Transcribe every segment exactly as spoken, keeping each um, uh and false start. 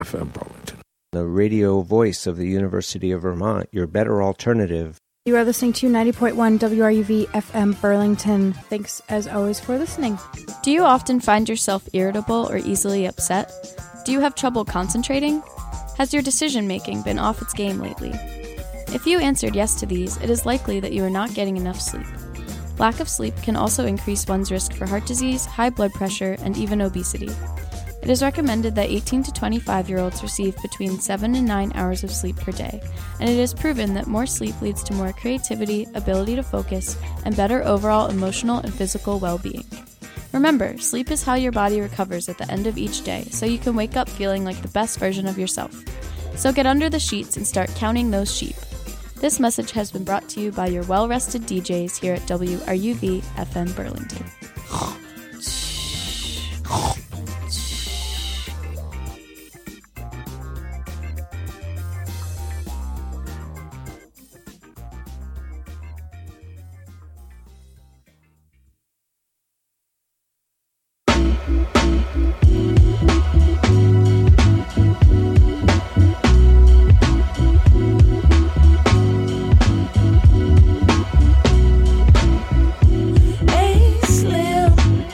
F M Burlington. The radio voice of the University of Vermont, your better alternative. You are listening to ninety point one W R U V F M Burlington. Thanks, as always, for listening. Do you often find yourself irritable or easily upset? Do you have trouble concentrating? Has your decision-making been off its game lately? If you answered yes to these, it is likely that you are not getting enough sleep. Lack of sleep can also increase one's risk for heart disease, high blood pressure, and even obesity. It is recommended that eighteen to twenty-five-year-olds receive between seven and nine hours of sleep per day, and it is proven that more sleep leads to more creativity, ability to focus, and better overall emotional and physical well-being. Remember, sleep is how your body recovers at the end of each day, so you can wake up feeling like the best version of yourself. So get under the sheets and start counting those sheep. This message has been brought to you by your well-rested D Js here at W R U V F M Burlington. Hey, Slim.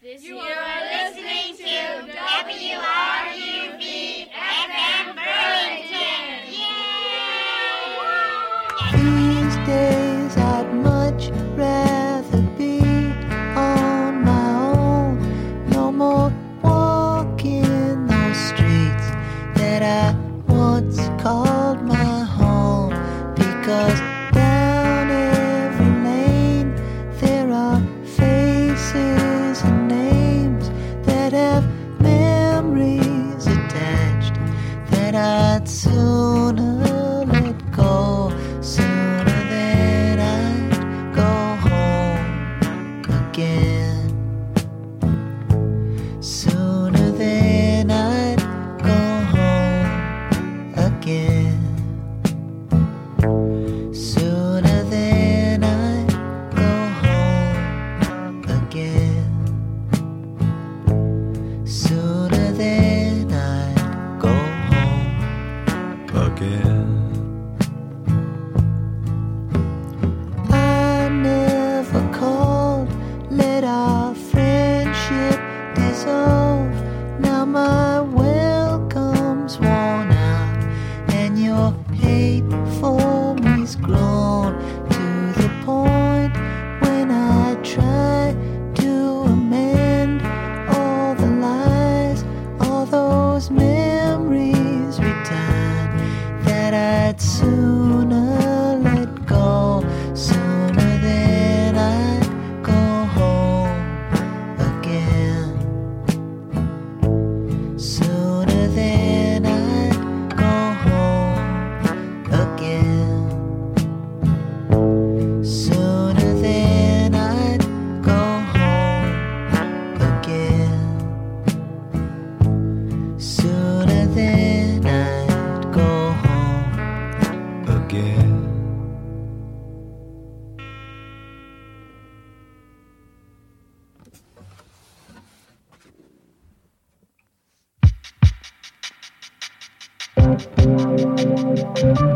You are listening to W R U V F M Burlington. Yay! These days I'd much rather be on my own. No more walking those streets that I once called my home. Because down every lane there are faces and names that have memories attached that I'd sooner let go, sooner than I'd go home again, sooner than I'd go home again, sooner than I'd go home again, sooner than I'd go home again. I never called, let our friendship dissolve. Now my welcome's worn out, and your hate for me's grown to the point when I try to amend all the lies, all those memories return that I'd sooner let go, sooner than I'd go home again, sooner than I'd go home again, sooner than I'd go home again, sooner than I'd go home again. Thank you.